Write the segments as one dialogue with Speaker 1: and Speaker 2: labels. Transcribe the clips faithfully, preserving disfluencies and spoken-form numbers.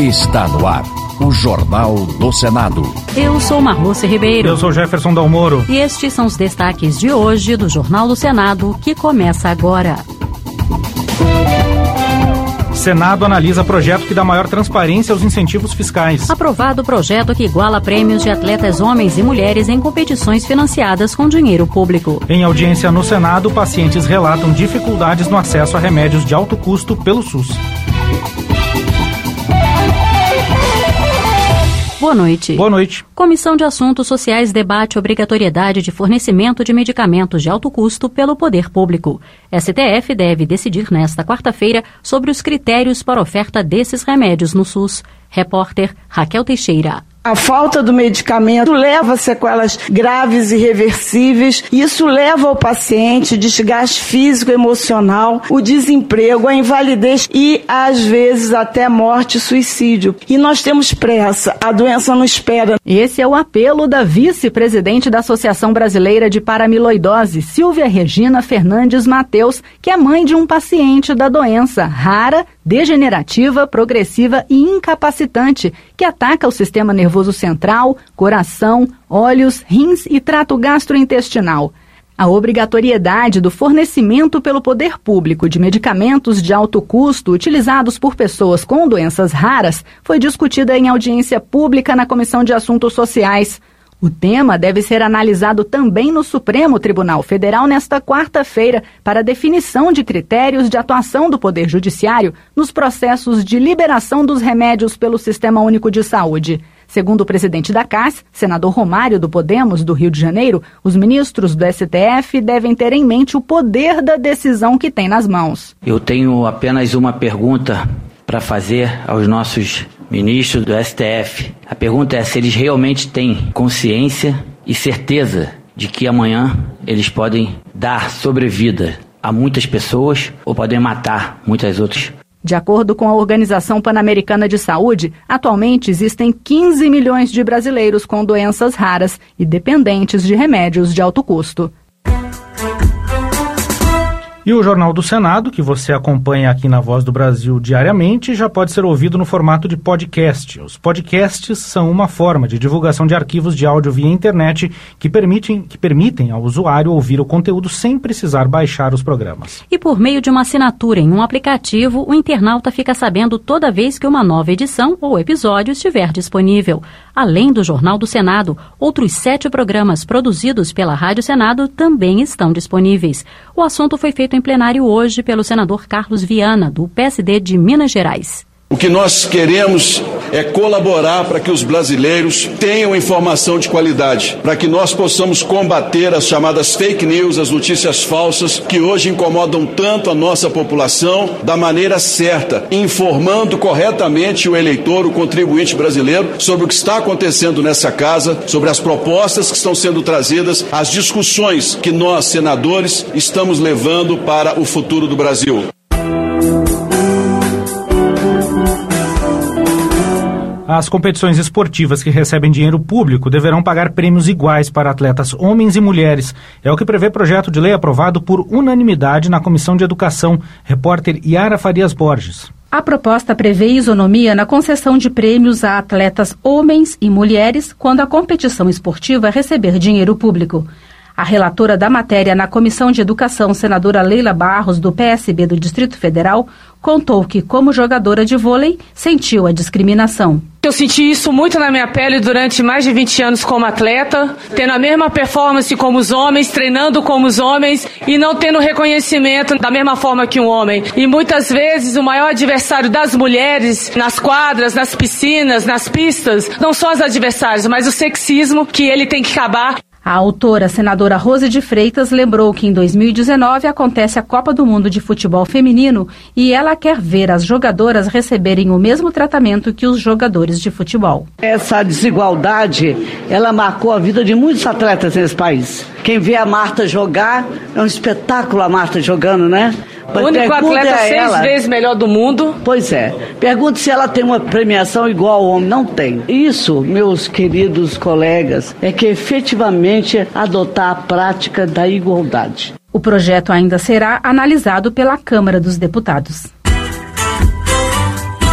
Speaker 1: Está no ar o Jornal do Senado.
Speaker 2: Eu sou Marluce Ribeiro.
Speaker 3: Eu sou Jefferson Dalmoro.
Speaker 2: E estes são os destaques de hoje do Jornal do Senado, que começa agora.
Speaker 3: Senado analisa projeto que dá maior transparência aos incentivos fiscais.
Speaker 2: Aprovado o projeto que iguala prêmios de atletas homens e mulheres em competições financiadas com dinheiro público.
Speaker 3: Em audiência no Senado, pacientes relatam dificuldades no acesso a remédios de alto custo pelo SUS.
Speaker 2: Boa noite.
Speaker 3: Boa noite.
Speaker 2: Comissão de Assuntos Sociais debate obrigatoriedade de fornecimento de medicamentos de alto custo pelo poder público. S T F deve decidir nesta quarta-feira sobre os critérios para oferta desses remédios no SUS. Repórter Raquel Teixeira.
Speaker 4: A falta do medicamento leva a sequelas graves e irreversíveis. Isso leva ao paciente desgaste físico e emocional, o desemprego, a invalidez e, às vezes, até morte e suicídio. E nós temos pressa, a doença não espera.
Speaker 2: Esse é o apelo da vice-presidente da Associação Brasileira de Paramiloidose, Silvia Regina Fernandes Mateus, que é mãe de um paciente da doença rara, degenerativa, progressiva e incapacitante, que ataca o sistema nervoso central, coração, olhos, rins e trato gastrointestinal. A obrigatoriedade do fornecimento pelo poder público de medicamentos de alto custo utilizados por pessoas com doenças raras foi discutida em audiência pública na Comissão de Assuntos Sociais. O tema deve ser analisado também no Supremo Tribunal Federal nesta quarta-feira para definição de critérios de atuação do Poder Judiciário nos processos de liberação dos remédios pelo Sistema Único de Saúde. Segundo o presidente da C A S, senador Romário do Podemos, do Rio de Janeiro, os ministros do S T F devem ter em mente o poder da decisão que tem nas mãos.
Speaker 5: Eu tenho apenas uma pergunta para fazer aos nossos ministros do S T F. A pergunta é se eles realmente têm consciência e certeza de que amanhã eles podem dar sobrevida a muitas pessoas ou podem matar muitas outras.
Speaker 2: De acordo com a Organização Pan-Americana de Saúde, atualmente existem quinze milhões de brasileiros com doenças raras e dependentes de remédios de alto custo.
Speaker 3: E o Jornal do Senado, que você acompanha aqui na Voz do Brasil diariamente, já pode ser ouvido no formato de podcast. Os podcasts são uma forma de divulgação de arquivos de áudio via internet que permitem, que permitem ao usuário ouvir o conteúdo sem precisar baixar os programas.
Speaker 2: E por meio de uma assinatura em um aplicativo, o internauta fica sabendo toda vez que uma nova edição ou episódio estiver disponível. Além do Jornal do Senado, outros sete programas produzidos pela Rádio Senado também estão disponíveis. O assunto foi feito em plenário hoje pelo senador Carlos Viana, do P S D de Minas Gerais.
Speaker 6: O que nós queremos é colaborar para que os brasileiros tenham informação de qualidade, para que nós possamos combater as chamadas fake news, as notícias falsas, que hoje incomodam tanto a nossa população, da maneira certa, informando corretamente o eleitor, o contribuinte brasileiro, sobre o que está acontecendo nessa casa, sobre as propostas que estão sendo trazidas, as discussões que nós, senadores, estamos levando para o futuro do Brasil.
Speaker 3: As competições esportivas que recebem dinheiro público deverão pagar prêmios iguais para atletas homens e mulheres. É o que prevê projeto de lei aprovado por unanimidade na Comissão de Educação. Repórter Yara Farias Borges.
Speaker 7: A proposta prevê isonomia na concessão de prêmios a atletas homens e mulheres quando a competição esportiva receber dinheiro público. A relatora da matéria na Comissão de Educação, senadora Leila Barros, do P S B do Distrito Federal, contou que, como jogadora de vôlei, sentiu a discriminação.
Speaker 8: Eu senti isso muito na minha pele durante mais de vinte anos como atleta, tendo a mesma performance como os homens, treinando como os homens e não tendo reconhecimento da mesma forma que um homem. E muitas vezes o maior adversário das mulheres nas quadras, nas piscinas, nas pistas, não são as adversárias, mas o sexismo que ele tem que acabar.
Speaker 7: A autora, senadora Rose de Freitas, lembrou que em dois mil e dezenove acontece a Copa do Mundo de Futebol Feminino e ela quer ver as jogadoras receberem o mesmo tratamento que os jogadores de futebol.
Speaker 4: Essa desigualdade, ela marcou a vida de muitos atletas nesse país. Quem vê a Marta jogar, é um espetáculo a Marta jogando, né?
Speaker 8: O único atleta seis ela, vezes melhor do mundo.
Speaker 4: Pois é. Pergunto se ela tem uma premiação igual ao homem. Não tem. Isso, meus queridos colegas, é que efetivamente adotar a prática da igualdade.
Speaker 7: O projeto ainda será analisado pela Câmara dos Deputados.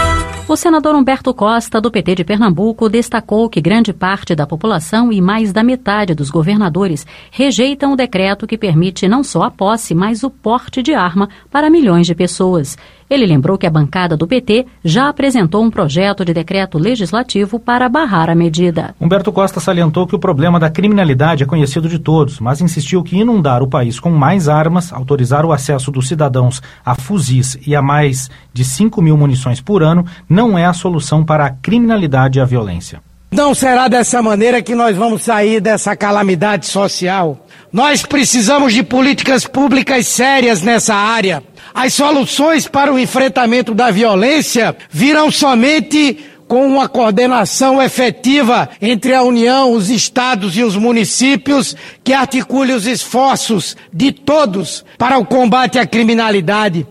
Speaker 7: O senador Humberto Costa, do P T de Pernambuco, destacou que grande parte da população e mais da metade dos governadores rejeitam o decreto que permite não só a posse, mas o porte de arma para milhões de pessoas. Ele lembrou que a bancada do P T já apresentou um projeto de decreto legislativo para barrar a medida.
Speaker 3: Humberto Costa salientou que o problema da criminalidade é conhecido de todos, mas insistiu que inundar o país com mais armas, autorizar o acesso dos cidadãos a fuzis e a mais de cinco mil munições por ano não é a solução para a criminalidade e a violência.
Speaker 9: Não será dessa maneira que nós vamos sair dessa calamidade social. Nós precisamos de políticas públicas sérias nessa área. As soluções para o enfrentamento da violência virão somente com uma coordenação efetiva entre a União, os estados e os municípios, que articule os esforços de todos para o combate à criminalidade.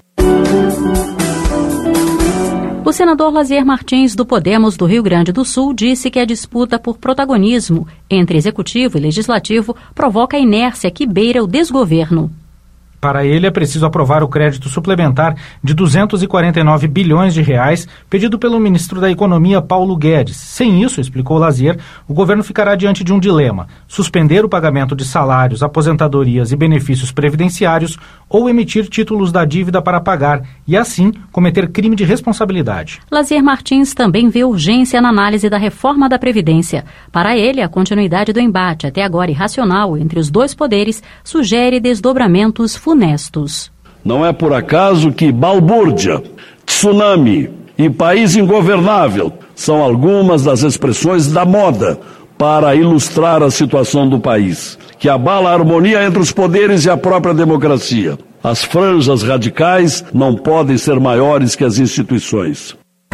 Speaker 7: O senador Lazier Martins, do Podemos do Rio Grande do Sul, disse que a disputa por protagonismo entre executivo e legislativo provoca a inércia que beira o desgoverno.
Speaker 3: Para ele, é preciso aprovar o crédito suplementar de duzentos e quarenta e nove bilhões de reais pedido pelo ministro da Economia, Paulo Guedes. Sem isso, explicou Lazier, o governo ficará diante de um dilema: suspender o pagamento de salários, aposentadorias e benefícios previdenciários ou emitir títulos da dívida para pagar e, assim, cometer crime de responsabilidade.
Speaker 7: Lazier Martins também vê urgência na análise da reforma da Previdência. Para ele, a continuidade do embate, até agora irracional, entre os dois poderes, sugere desdobramentos funestos.
Speaker 6: Não é por acaso que balbúrdia, tsunami e país ingovernável são algumas das expressões da moda para ilustrar a situação do país, que abala a harmonia entre os poderes e a própria democracia. As franjas radicais não podem ser maiores que as instituições.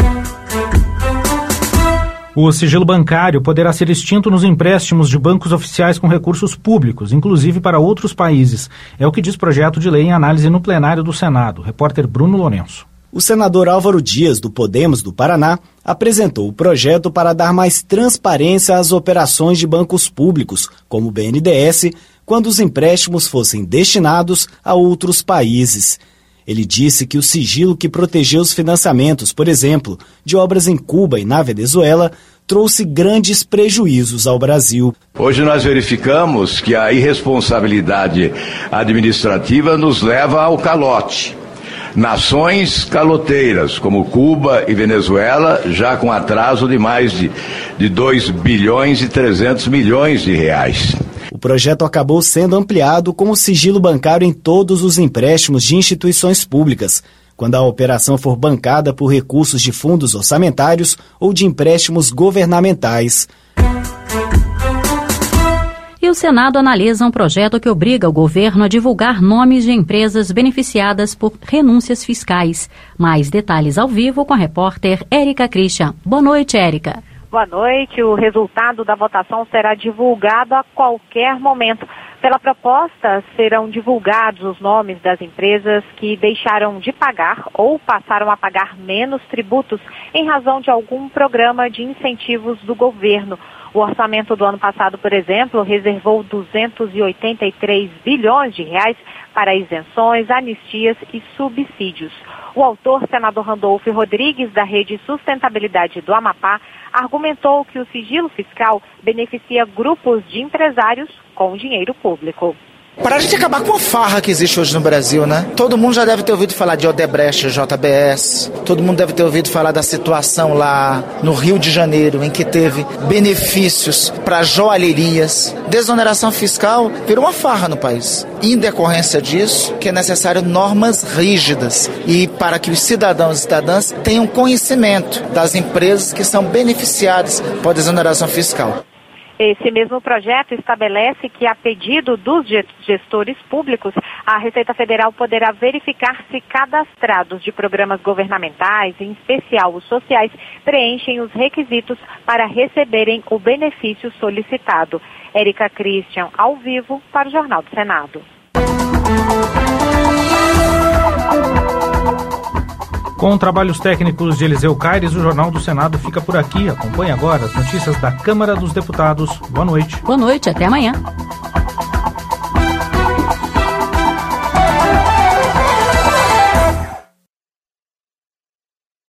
Speaker 3: O sigilo bancário poderá ser extinto nos empréstimos de bancos oficiais com recursos públicos, inclusive para outros países. É o que diz projeto de lei em análise no plenário do Senado. Repórter Bruno Lourenço.
Speaker 10: O senador Álvaro Dias, do Podemos do Paraná, apresentou o projeto para dar mais transparência às operações de bancos públicos, como o B N D E S, quando os empréstimos fossem destinados a outros países. Ele disse que o sigilo que protegeu os financiamentos, por exemplo, de obras em Cuba e na Venezuela, trouxe grandes prejuízos ao Brasil.
Speaker 11: Hoje nós verificamos que a irresponsabilidade administrativa nos leva ao calote. Nações caloteiras, como Cuba e Venezuela, já com atraso de mais de, de dois bilhões e trezentos milhões de reais.
Speaker 10: O projeto acabou sendo ampliado com o sigilo bancário em todos os empréstimos de instituições públicas, quando a operação for bancada por recursos de fundos orçamentários ou de empréstimos governamentais.
Speaker 7: E o Senado analisa um projeto que obriga o governo a divulgar nomes de empresas beneficiadas por renúncias fiscais. Mais detalhes ao vivo com a repórter Érica Christian. Boa noite, Érica.
Speaker 12: Boa noite. O resultado da votação será divulgado a qualquer momento. Pela proposta, serão divulgados os nomes das empresas que deixaram de pagar ou passaram a pagar menos tributos em razão de algum programa de incentivos do governo. O orçamento do ano passado, por exemplo, reservou duzentos e oitenta e três bilhões de reais para isenções, anistias e subsídios. O autor, senador Randolfo Rodrigues, da Rede Sustentabilidade do Amapá, argumentou que o sigilo fiscal beneficia grupos de empresários com dinheiro público.
Speaker 13: Para a gente acabar com a farra que existe hoje no Brasil, né? Todo mundo já deve ter ouvido falar de Odebrecht, J B S. Todo mundo deve ter ouvido falar da situação lá no Rio de Janeiro, em que teve benefícios para joalherias. Desoneração fiscal virou uma farra no país. Em decorrência disso, que é necessário normas rígidas e para que os cidadãos e cidadãs tenham conhecimento das empresas que são beneficiadas por desoneração fiscal.
Speaker 12: Esse mesmo projeto estabelece que, a pedido dos gestores públicos, a Receita Federal poderá verificar se cadastrados de programas governamentais, em especial os sociais, preenchem os requisitos para receberem o benefício solicitado. Érica Christian, ao vivo, para o Jornal do Senado.
Speaker 3: Com trabalhos técnicos de Eliseu Caires, o Jornal do Senado fica por aqui. Acompanhe agora as notícias da Câmara dos Deputados. Boa noite.
Speaker 7: Boa noite, até amanhã.